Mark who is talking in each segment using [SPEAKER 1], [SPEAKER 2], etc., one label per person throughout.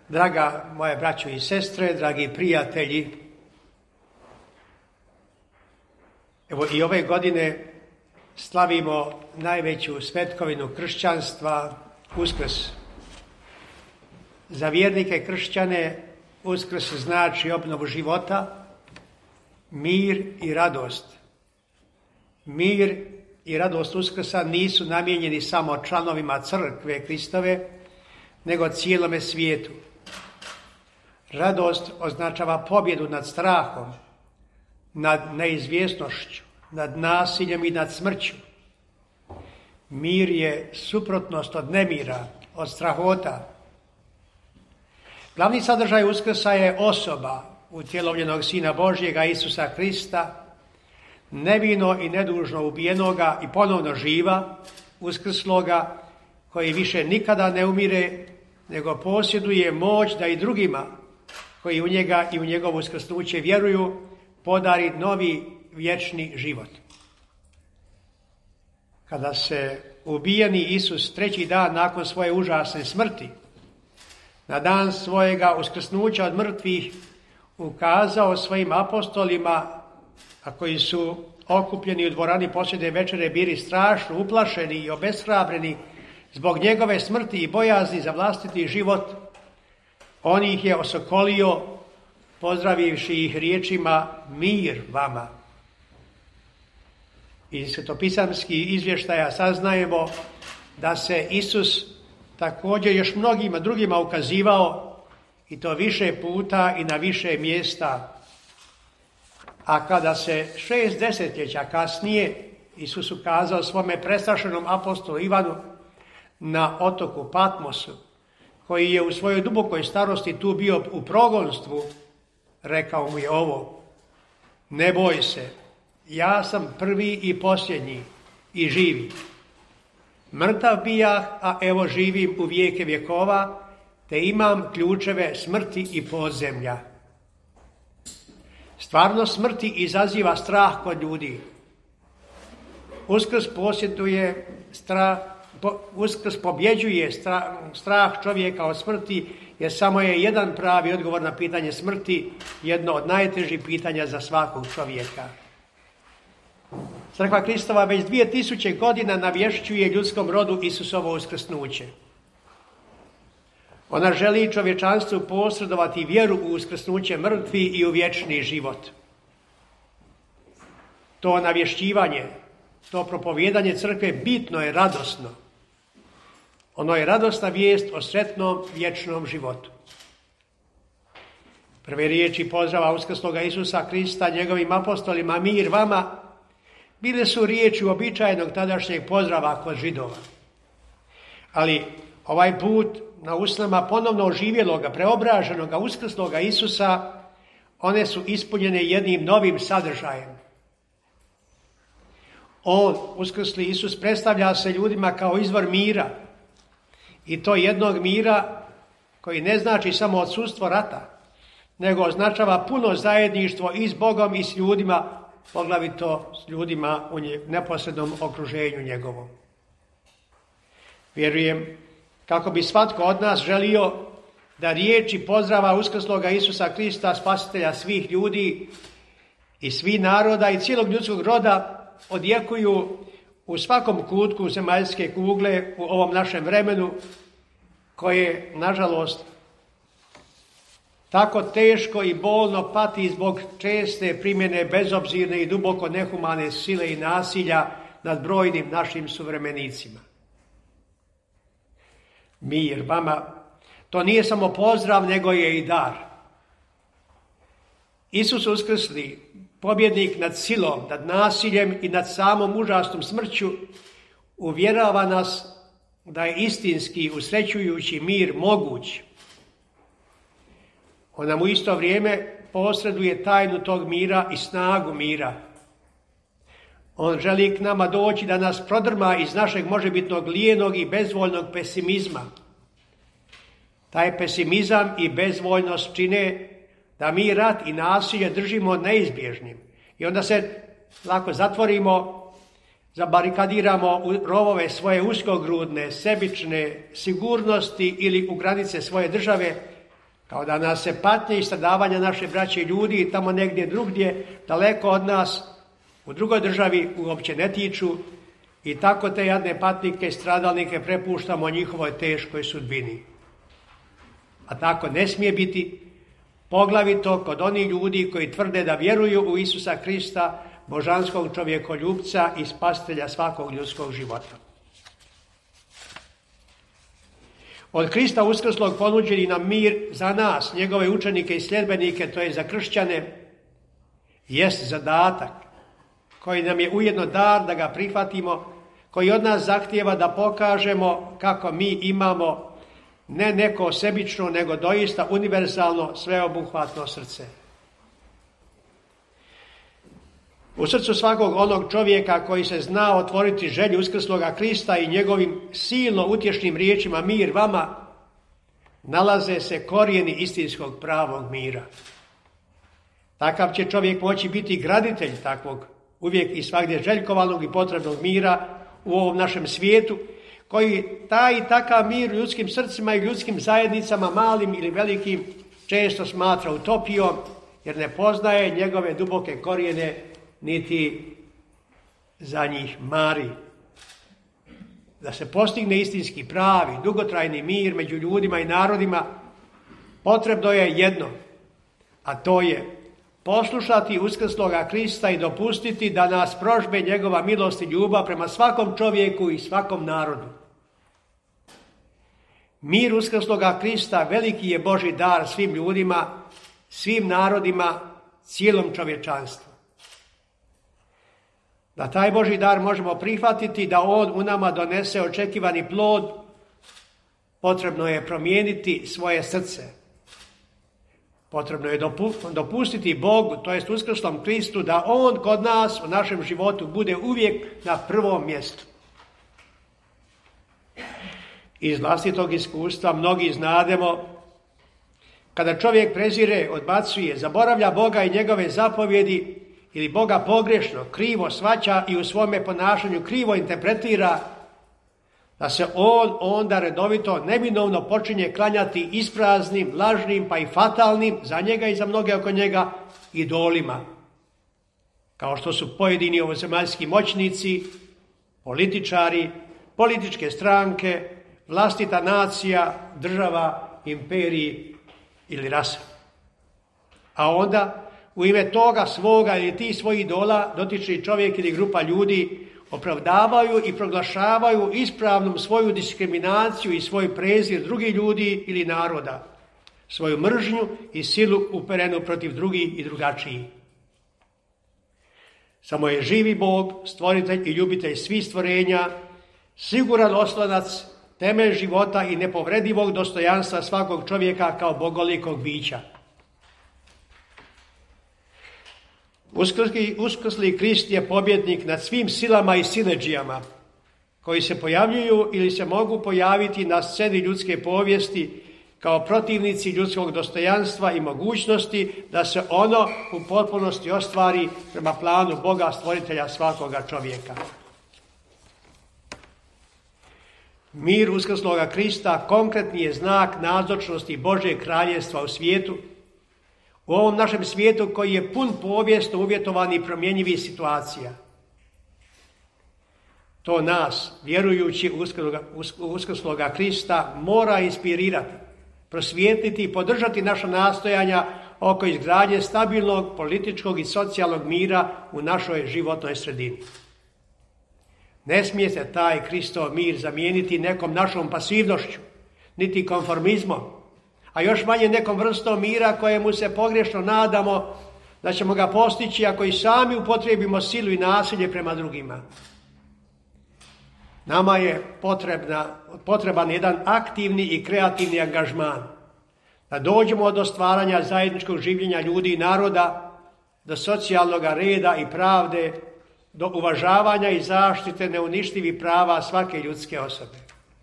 [SPEAKER 1] Draga moje braćo i sestre, dragi prijatelji, evo i ove godine slavimo najveću svetkovinu kršćanstva, Uskrs. Za vjernike kršćane Uskrs znači obnovu života, mir i radost. Mir i radost Uskrsa nisu namijenjeni samo članovima crkve Kristove, nego cijelome svijetu. Radost označava pobjedu nad strahom, nad neizvjesnošću, nad nasiljem i nad smrću. Mir je suprotnost od nemira, od strahota. Glavni sadržaj Uskrsa je osoba utjelovljenog Sina Božjega Isusa Krista, nevino i nedužno ubijenoga i ponovno živa, uskrsloga, koji više nikada ne umire, nego posjeduje moć da i drugima koji u njega i u njegovo uskrsnuće vjeruju, podari novi vječni život. Kada se ubijeni Isus treći dan nakon svoje užasne smrti, na dan svojega uskrsnuća od mrtvih, ukazao svojim apostolima, a koji su okupljeni u dvorani posljednje večere bili strašno uplašeni i obeshrabreni zbog njegove smrti i bojazni za vlastiti život, on ih je osokolio, pozdravivši ih riječima mir vama. Iz svetopisamskih izvještaja saznajemo da se Isus također još mnogima drugima ukazivao, i to više puta i na više mjesta. A kada se 6 desetljeća kasnije Isus ukazao svome prestrašenom apostolu Ivanu na otoku Patmosu, koji je u svojoj dubokoj starosti tu bio u progonstvu, rekao mu je ovo: ne boj se, ja sam prvi i posljednji i živi. Mrtav bijah, a evo živim u vijeke vjekova, te imam ključeve smrti i podzemlja. Stvarnost smrti izaziva strah kod ljudi. Uskrs pobjeđuje strah čovjeka od smrti, jer samo je jedan pravi odgovor na pitanje smrti, jedno od najtežih pitanja za svakog čovjeka. Crkva Kristova već 2000 godina navješćuje ljudskom rodu Isusovo uskrsnuće. Ona želi čovječanstvu posredovati vjeru u uskrsnuće mrtvi i u vječni život. To navješćivanje, to propovijedanje crkve bitno je radosno. Ono je radosna vijest o sretnom vječnom životu. Prve riječi pozdrava uskrsloga Isusa Krista njegovim apostolima mir vama bile su riječi uobičajenog tadašnjeg pozdrava kod Židova. Ali ovaj put na usnama ponovno oživjeloga, preobraženoga, uskrsloga Isusa, one su ispunjene jednim novim sadržajem. On, uskrsli Isus, predstavlja se ljudima kao izvor mira, i to jednog mira koji ne znači samo odsustvo rata, nego označava puno zajedništvo i s Bogom i s ljudima, poglavito s ljudima u neposrednom okruženju njegovom. Vjerujem kako bi svatko od nas želio da riječi pozdrava uskrsloga Isusa Krista, spasitelja svih ljudi i svih naroda i cijelog ljudskog roda, odjekuju u svakom kutku zemaljske kugle u ovom našem vremenu, koje, nažalost, tako teško i bolno pati zbog česte primjene bezobzirne i duboko nehumane sile i nasilja nad brojnim našim suvremenicima. Mir vama, to nije samo pozdrav, nego je i dar. Isus uskrsli, pobjednik nad silom, nad nasiljem i nad samom užasnom smrću, uvjerava nas da je istinski usrećujući mir moguć. On nam u isto vrijeme posreduje tajnu tog mira i snagu mira. On želi k nama doći da nas prodrma iz našeg možebitnog lijenog i bezvoljnog pesimizma. Taj pesimizam i bezvoljnost čine da mi rat i nasilje držimo neizbježnim. I onda se lako zatvorimo, zabarikadiramo u rovove svoje uskogrudne, sebične sigurnosti ili u granice svoje države Kao da nas se patnje i stradavanja naše braće i ljudi tamo negdje drugdje, daleko od nas, u drugoj državi uopće ne tiču i tako te jadne patnike i stradalnike prepuštamo njihovoj teškoj sudbini. A tako ne smije biti, poglavito kod onih ljudi koji tvrde da vjeruju u Isusa Krista, božanskog čovjekoljupca i spasitelja svakog ljudskog života. Od Krista uskrslog ponuđeni nam mir za nas, njegove učenike i sljedbenike, to je za kršćane, jest zadatak koji nam je ujedno dar da ga prihvatimo, koji od nas zahtijeva da pokažemo kako mi imamo ne neko sebično, nego doista univerzalno, sveobuhvatno srce. U srcu svakog onog čovjeka koji se zna otvoriti želju uskrsloga Krista i njegovim silno utješnim riječima mir vama, nalaze se korijeni istinskog pravog mira. Takav će čovjek moći biti graditelj takvog uvijek i svagdje željkovanog i potrebnog mira u ovom našem svijetu, koji taj i takav mir u ljudskim srcima i ljudskim zajednicama, malim ili velikim, često smatra utopijom, jer ne poznaje njegove duboke korijene, niti za njih mari. Da se postigne istinski pravi, dugotrajni mir među ljudima i narodima, potrebno je jedno, a to je poslušati uskrsloga Krista i dopustiti da nas prožbe njegova milost i ljubav prema svakom čovjeku i svakom narodu. Mir uskrsloga Krista veliki je Božji dar svim ljudima, svim narodima, cijelom čovječanstvu. Da taj Božji dar možemo prihvatiti, da on u nama donese očekivani plod, potrebno je promijeniti svoje srce. Potrebno je dopustiti Bogu, to jest uskrslom Kristu, da on kod nas u našem životu bude uvijek na prvom mjestu. Iz vlastitog iskustva mnogi znademo, kada čovjek prezire, odbacuje, zaboravlja Boga i njegove zapovjedi ili Boga pogrešno, krivo shvaća i u svome ponašanju krivo interpretira, da se on onda redovito, neminovno počinje klanjati ispraznim, lažnim pa i fatalnim za njega i za mnoge oko njega idolima. Kao što su pojedini ovozemaljski moćnici, političari, političke stranke, vlastita nacija, država, imperiji ili rasa. A onda u ime toga svoga ili tih svojih idola dotični čovjek ili grupa ljudi opravdavaju i proglašavaju ispravnom svoju diskriminaciju i svoj prezir drugih ljudi ili naroda, svoju mržnju i silu uperenu protiv drugih i drugačijih. Samo je živi Bog, stvoritelj i ljubitelj svih stvorenja, siguran oslonac, temelj života i nepobredivog dostojanstva svakog čovjeka kao bogolikog bića. Uskrsli Krist je pobjednik nad svim silama i siledžijama koji se pojavljuju ili se mogu pojaviti na sceni ljudske povijesti kao protivnici ljudskog dostojanstva i mogućnosti da se ono u potpunosti ostvari prema planu Boga stvoritelja svakoga čovjeka. Mir uskrsloga Krista konkretni je znak nazočnosti Božjeg kraljevstva u svijetu, u ovom našem svijetu koji je pun povijesno uvjetovanih promjenjivih situacija. To nas, vjerujući u uskrsloga Krista, mora inspirirati, prosvijetliti i podržati naša nastojanja oko izgradnje stabilnog političkog i socijalnog mira u našoj životnoj sredini. Ne smije se taj Kristov mir zamijeniti nekom našom pasivnošću, niti konformizmom, a još manje nekom vrstom mira kojemu se pogrešno nadamo da ćemo ga postići ako i sami upotrijebimo silu i nasilje prema drugima. Nama je potreban jedan aktivni i kreativni angažman, da dođemo do stvaranja zajedničkog življenja ljudi i naroda, do socijalnog reda i pravde, do uvažavanja i zaštite neuništivih prava svake ljudske osobe.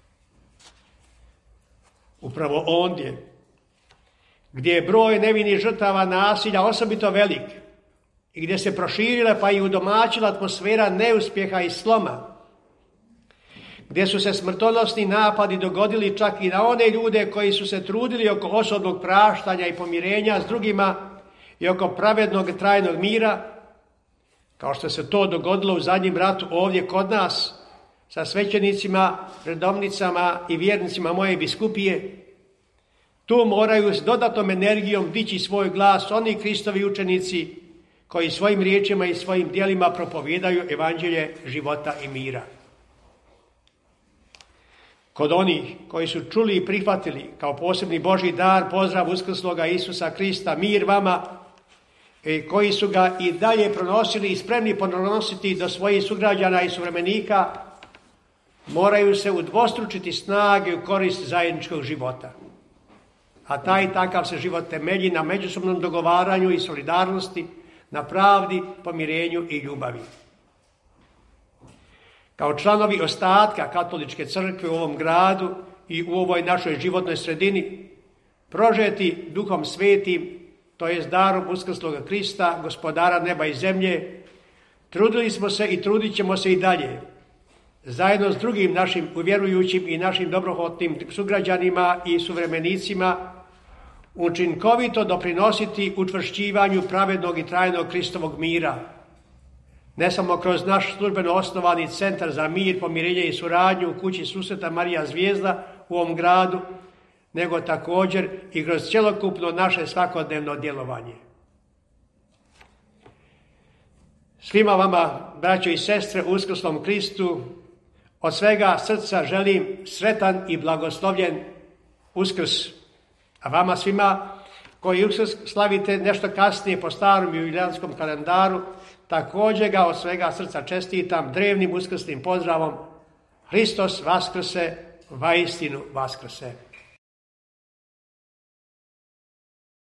[SPEAKER 1] Upravo ondje, gdje je broj nevinih žrtava nasilja osobito velik i gdje se proširila pa i udomaćila atmosfera neuspjeha i sloma, gdje su se smrtonosni napadi dogodili čak i na one ljude koji su se trudili oko osobnog praštanja i pomirenja s drugima i oko pravednog i trajnog mira, kao što se to dogodilo u zadnjem ratu ovdje kod nas, sa svećenicima, redovnicama i vjernicima moje biskupije. Tu moraju s dodatnom energijom dići svoj glas oni Kristovi učenici koji svojim riječima i svojim djelima propovijedaju evanđelje života i mira. Kod onih koji su čuli i prihvatili kao posebni Božji dar pozdrav uskrsloga Isusa Krista, mir vama, i koji su ga i dalje pronosili i spremni pronositi do svojih sugrađana i suvremenika, moraju se udvostručiti snage u korist zajedničkog života. A taj takav se život temelji na međusobnom dogovaranju i solidarnosti, na pravdi, pomirenju i ljubavi. Kao članovi ostatka katoličke crkve u ovom gradu i u ovoj našoj životnoj sredini, prožeti Duhom Svetim, to jest darom uskrsloga Krista, gospodara neba i zemlje, trudili smo se i trudit ćemo se i dalje, zajedno s drugim našim uvjerujućim i našim dobrohotnim sugrađanima i suvremenicima, učinkovito doprinositi učvršćivanju pravednog i trajnog Kristovog mira, ne samo kroz naš službeno osnovani centar za mir, pomirenje i suradnju u kući susreta Marija Zvijezda u ovom gradu, nego također i kroz cjelokupno naše svakodnevno djelovanje. Svima vama, braćo i sestre, u uskrslom Kristu, od svega srca želim sretan i blagoslovljen Uskrs. A vama svima koji Uskrs slavite nešto kasnije po starom julijanskom kalendaru, također ga od svega srca čestitam drevnim uskrsnim pozdravom: Hristos vaskrse, vaistinu vaskrse.